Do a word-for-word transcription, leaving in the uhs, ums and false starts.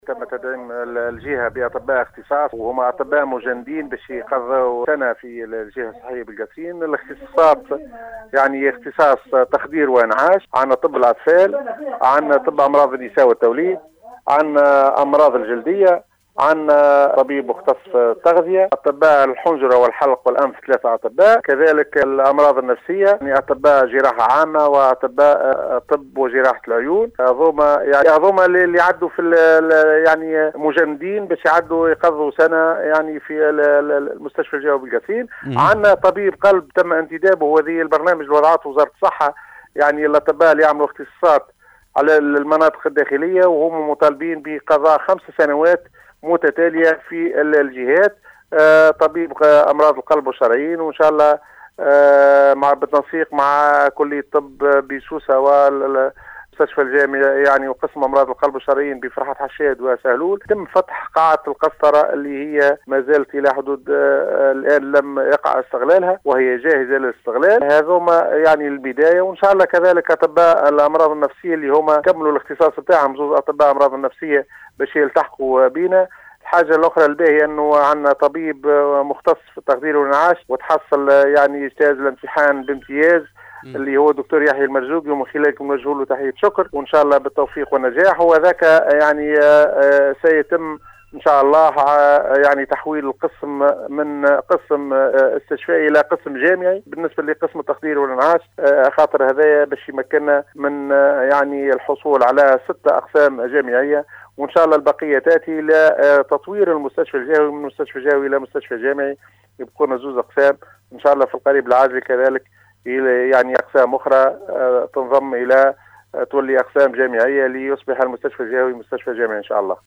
تم تدعيم الجهة بأطباء اختصاص وهم أطباء مجندين باش يقضوا سنة في الجهة الصحية بالقصيم. الاختصاصات يعني اختصاص تخدير وإنعاش، عندنا طب الأطفال، عندنا طب أمراض النساء والتوليد، عندنا أمراض الجلدية، عندنا طبيب مختص في التغذية، أطباء الحنجرة والحلق والأنف ثلاثة أطباء، كذلك الأمراض النفسية يعني أطباء جراحة عامة وأطباء طب وجراحة العيون. هذوما يعني هذوما اللي يعدوا في يعني مجندين باش يعدوا يقضوا سنة يعني في المستشفى الجوي بالقصيم. عندنا طبيب قلب تم انتدابه وهذه البرنامج وضعته وزارة الصحة، يعني الأطباء اللي يعملوا اختصاصات على المناطق الداخلية وهم مطالبين بقضاء خمس سنوات متتالية في الجهات. آه طبيب أمراض القلب والشرايين، وإن شاء الله آه مع بالتنسيق مع كلية طب بسوسة والمستشفى الجامعي يعني وقسم أمراض القلب والشرايين بفرحة حشاد وسهلول، تم فتح قاعة القسطرة اللي هي ما زالت إلى حدود آه الآن لم يقع استغلالها وهي جاهزة للاستغلال. هذوما يعني البداية، وإن شاء الله كذلك أطباء الأمراض النفسية اللي هما كملوا الاختصاص بتاعهم، زوج أطباء أمراض النفسية باش يلتحقوا بينا. الحاجة الأخرى الباهية أنه عندنا طبيب مختص في التخدير والإنعاش وتحصل يعني اجتاز الامتحان بامتياز م. اللي هو دكتور يحيى المرزوقي، ومن خلالكم نوجه له تحية شكر، وإن شاء الله بالتوفيق والنجاح. وذاك يعني سيتم إن شاء الله يعني تحويل القسم من قسم استشفائي إلى قسم جامعي بالنسبة لقسم التخدير والإنعاش، خاطر هذايا باش يمكننا من يعني الحصول على ستة أقسام جامعية، وإن شاء الله البقية تأتي لتطوير المستشفى الجوي من مستشفى جوي إلى مستشفى جامعي، يبقون زوز أقسام إن شاء الله في القريب العاجل، كذلك يعني أقسام أخرى تنضم إلى تولي أقسام جامعية ليصبح المستشفى الجوي مستشفى جامعي إن شاء الله.